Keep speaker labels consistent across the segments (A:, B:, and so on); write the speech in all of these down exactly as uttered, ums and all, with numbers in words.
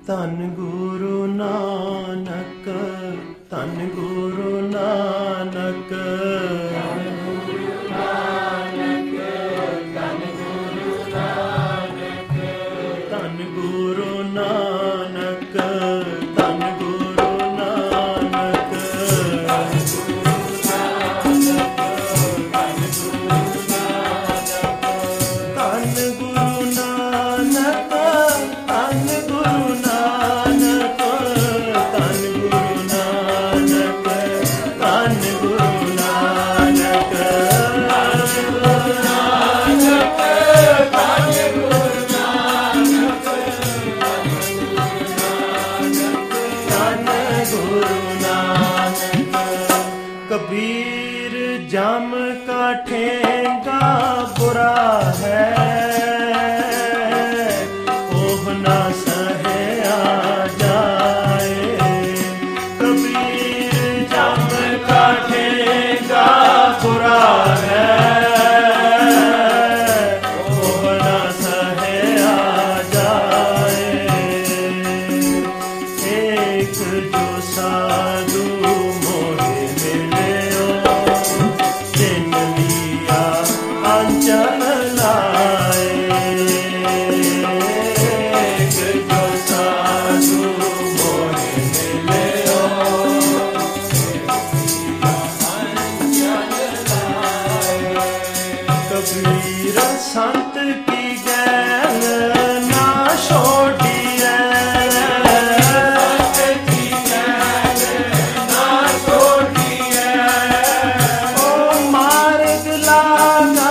A: ਧੰਨ ਗੁਰੂ ਨਾਨਕ, ਧੰਨ ਗੁਰੂ ਨਾਨਕ, ਧੰਨ ਗੁਰੂ ਨਾਨਕ, ਧੰਨ ਗੁਰੂ ਨਾਨਕ, ਧੰਨ ਗੁਰੂ ਨਾਨਕ, ਧੰਨ ਗੁਰੂ ਨਾਨਕ, ਧੰਨ ਗੁਰੂ ਨਾਨਕ, ਧੰਨ ਗੁਰੂ ਨਾਨਕ, ਧੰਨ ਗੁਰੂ ਨਾਨਕ, ਧੰਨ ਗੁਰੂ ਨਾਨਕ, ਧੰਨ ਗੁਰੂ ਨਾਨਕ, कबीर जम का ठेंगा बुरा है, ओह ना सहया जाए। कबीर जम का ठेंगा बुरा है, ओह ना सहया जाए। एक जो साधु अंचल लाए, जो साधु मोहे मिले अंचल लाए। कबीर संत की गैल ना छोड़िए, संत की गैल ना छोड़िए। ओ मार्ग लागा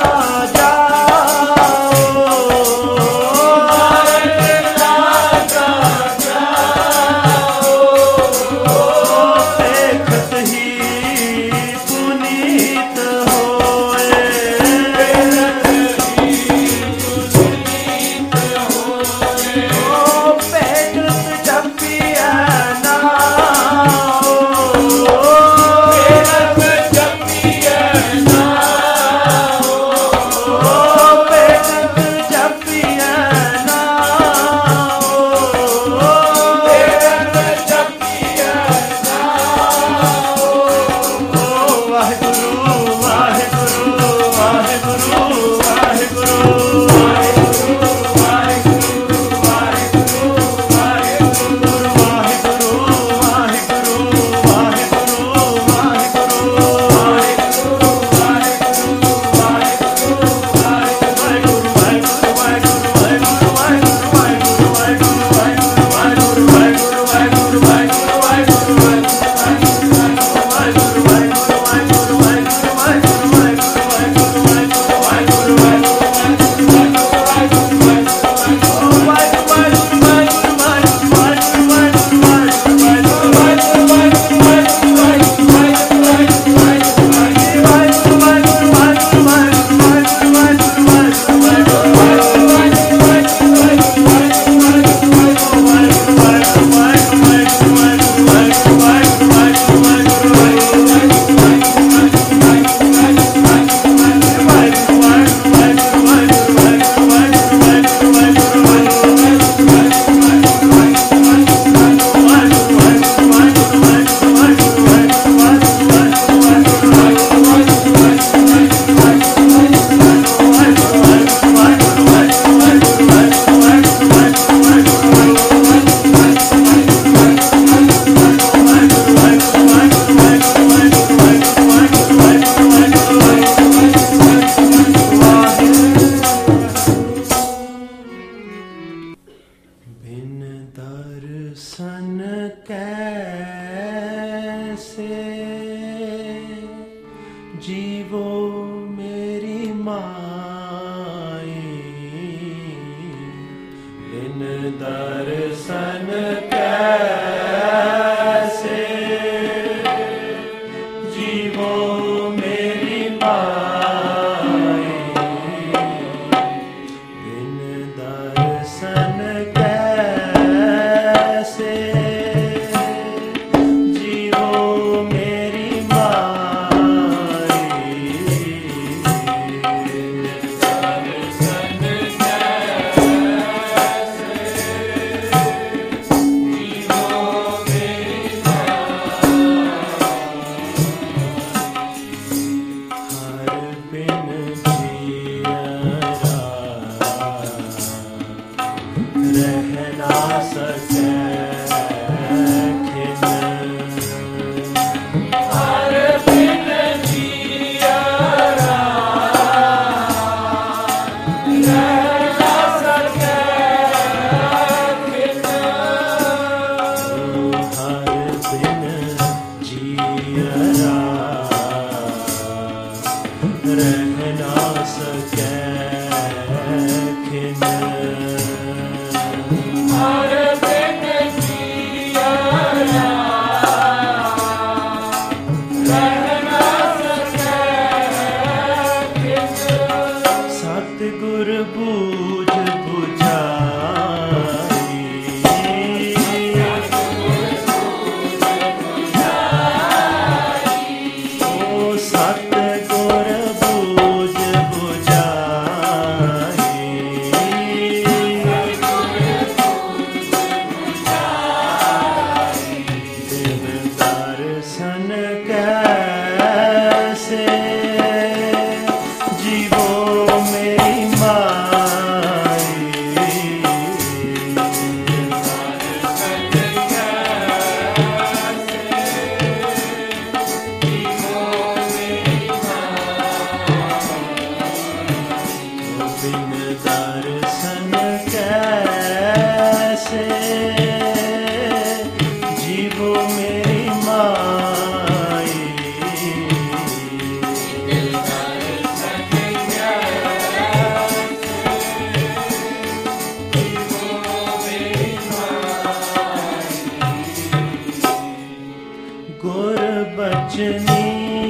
A: जीवो मेरी माई, बिन दर्शन कैसे जीवो मेरी माई, बिन दर्शन कैसे सकै खिन।
B: हर बिन जियरा रह ना सकै खिन।
A: हर बिन जियरा रह ना सकै खिन।
B: हर बिन जियरा रह ना सकै खिन।
A: सतगुर बूझ बुझाई, ओ सतगुर बूझ बुझाई। दिन दर्शन कैसे जीवो मेरी माई। बिन दर्शन कैसे जीवो मेरी माई। गुर बचनी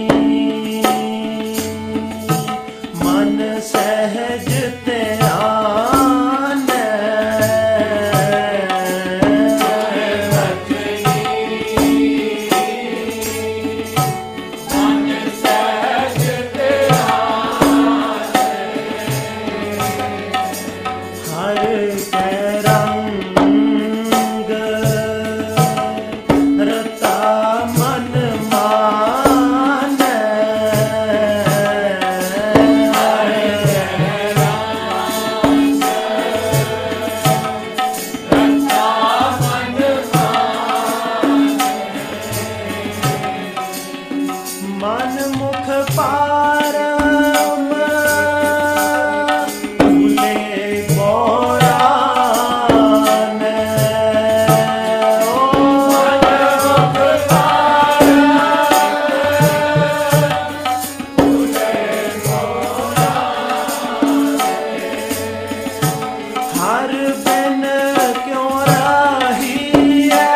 A: मन सहज ध्यान। हर कै रंग रता मन मान। मन मुख पारम भूले बोरान। ओ हर बिन क्यों रहिए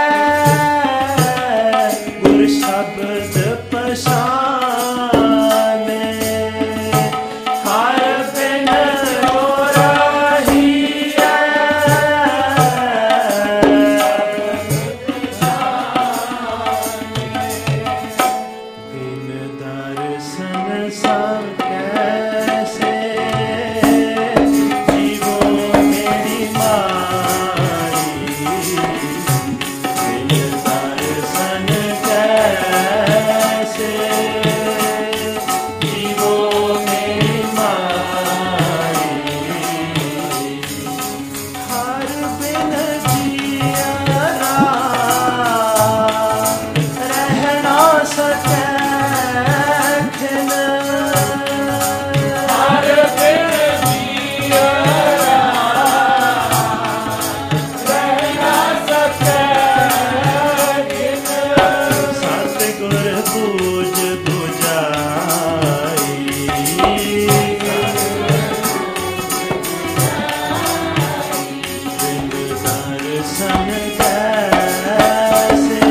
A: गुर शब्द पशाने। हर बिन क्यों रहिए बिन दर्शन सब कैसे जीवो मेरी माई। बिन दर्शन कैसे जीवो मेरी माई। हर बिन जियरा रह ना सकै खिन।
B: हर बिन जियरा रह ना सकै खिन।
A: सतगुर बूझ बुझाई, बिन दर्शन कैसे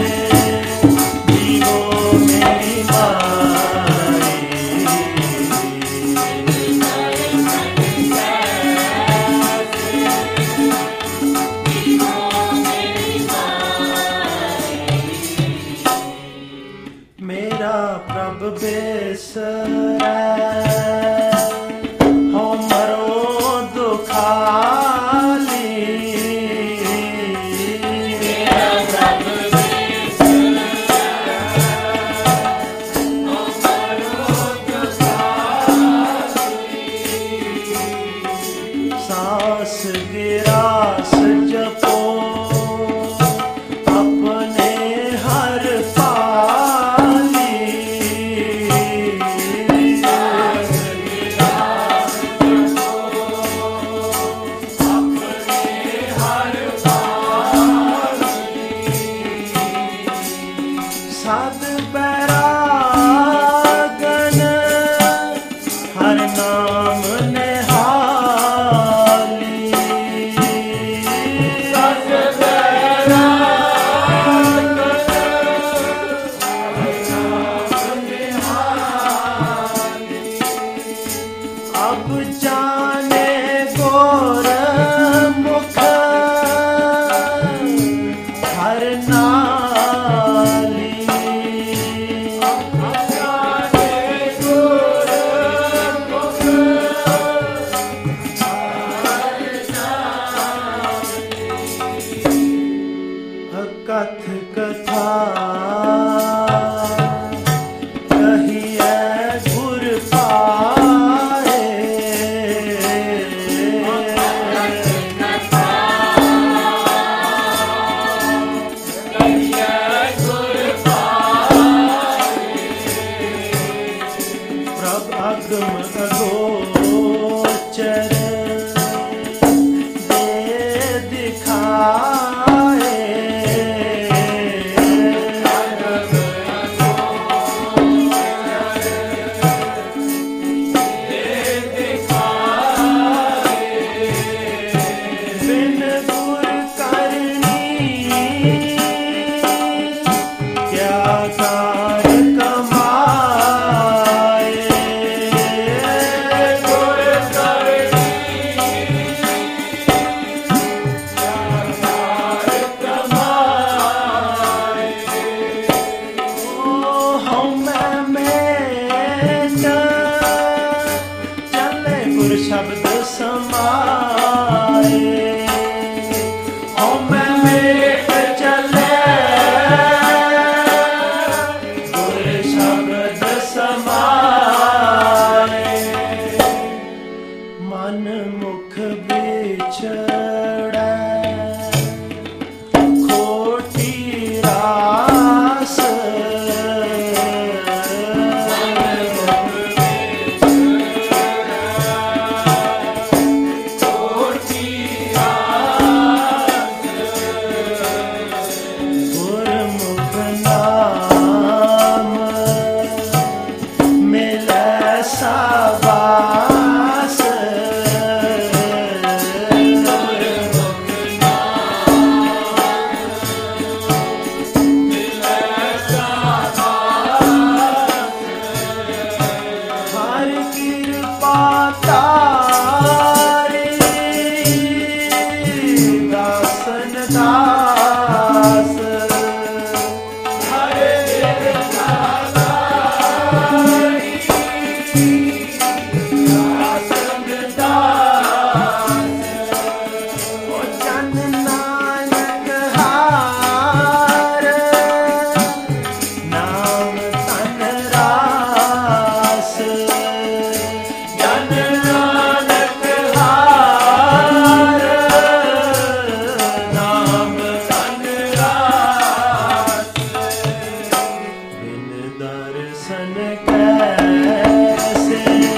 A: जीवो मेरी माई। मेरा प्रभ बेसरै हो मरो दुखाली।
B: मेरा प्रभ बेसरै हो मरो दुखाली।
A: सांस गिरास जपो नाली कथ कथा कहिए गुर पाए प्रभ अगम अगोचर दे दिखाए बिन गुर करनी क्या कार कमाए
B: गुर करनी क्या कमाए
A: ओ हमें मेट चले गुर शब्द समाए हमें मेट चले गुर शब्द समाए मन मुख बिछड़े खोटी रास गुरमुख नाम मिले साबास हर कृपा तारी दासन दास
B: हरे
A: ओ चन नानक हार नाम तन रास जन नानक हार नाम तन रास बिन दर्शन कैसे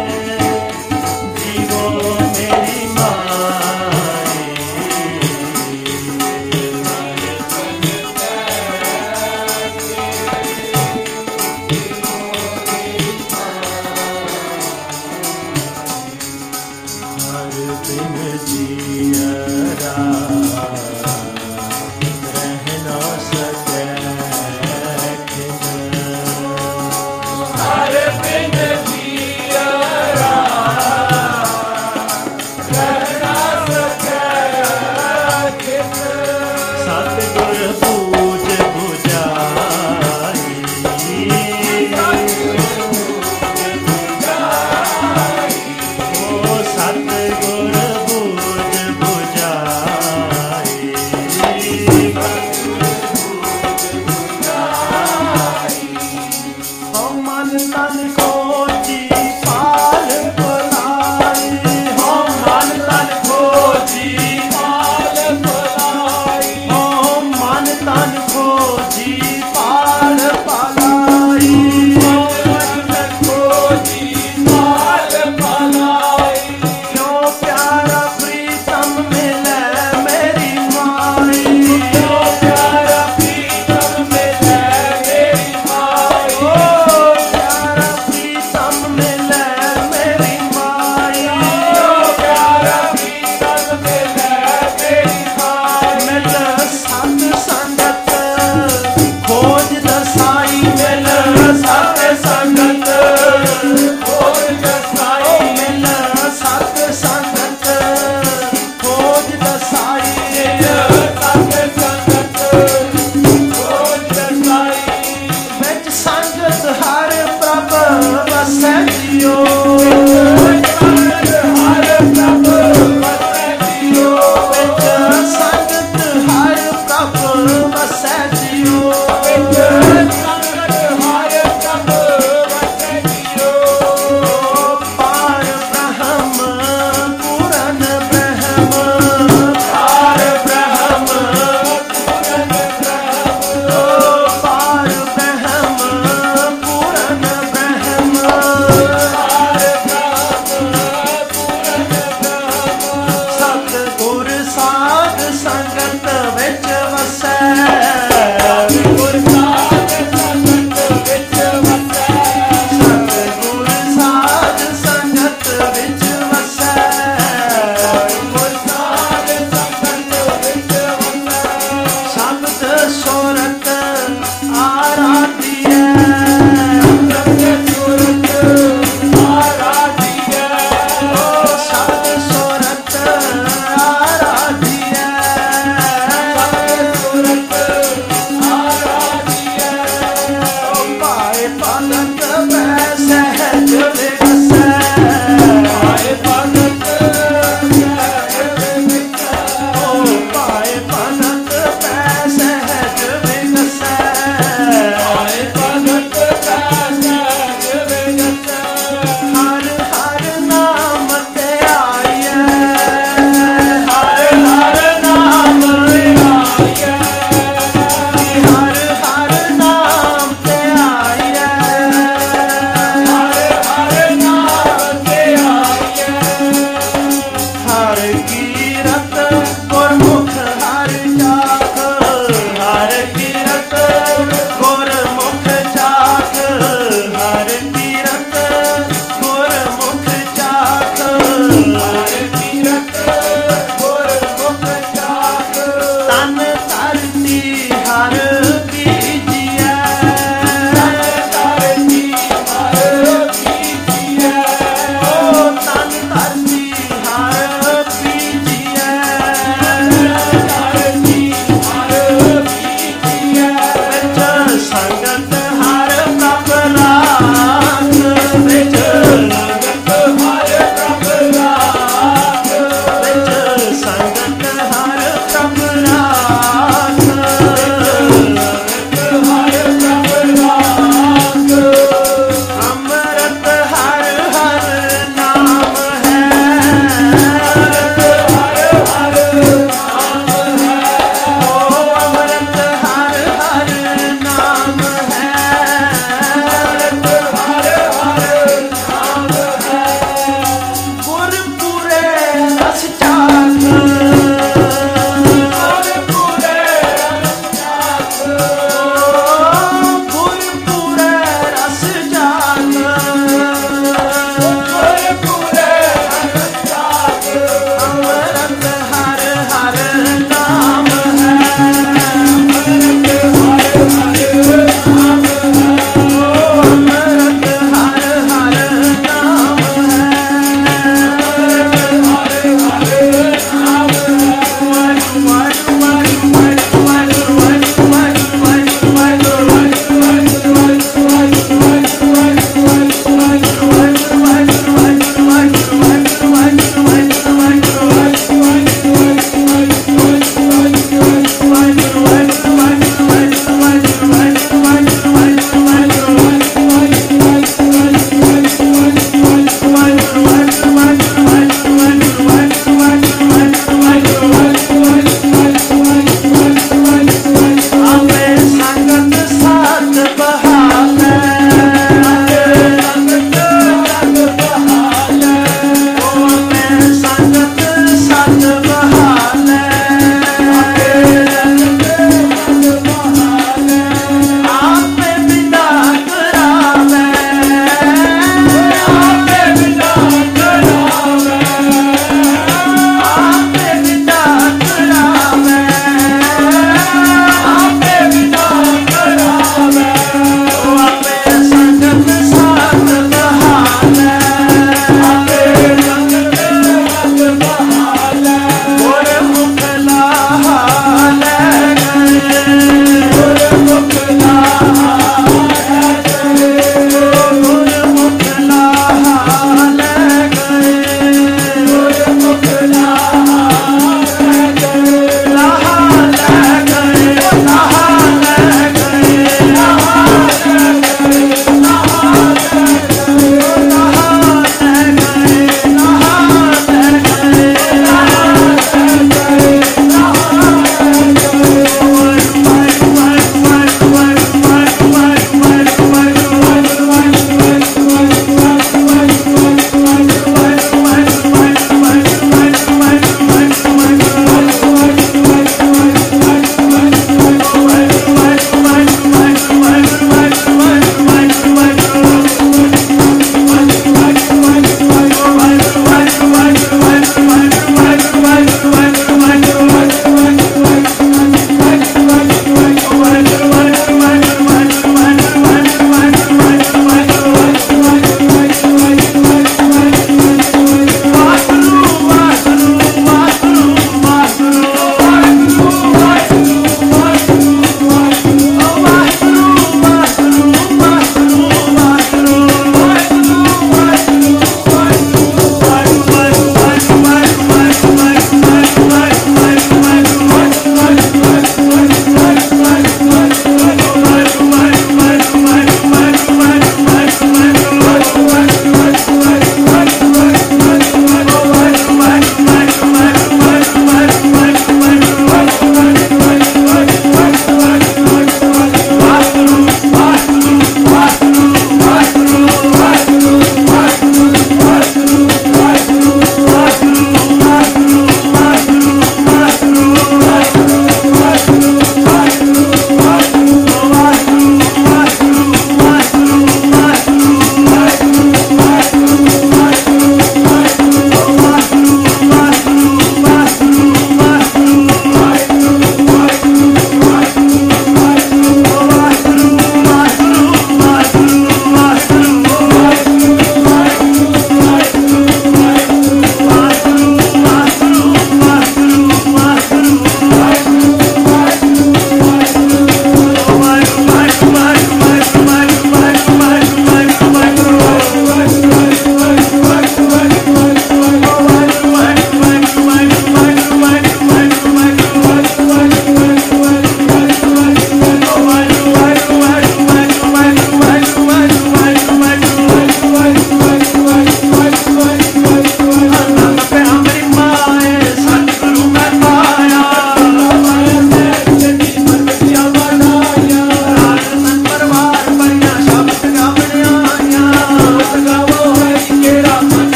A: जीवो मेरी माई हर बिन जियरा रह ना सके
B: हर बिन जियरा रहना सके कित
A: सतगुर पूज बुझाई ओ सतगुर पूज बुझाई हो मन तन खोजी पाल बुलाई हो मन तन खोजी
B: माल बुलाई
A: हो मन तन खोजी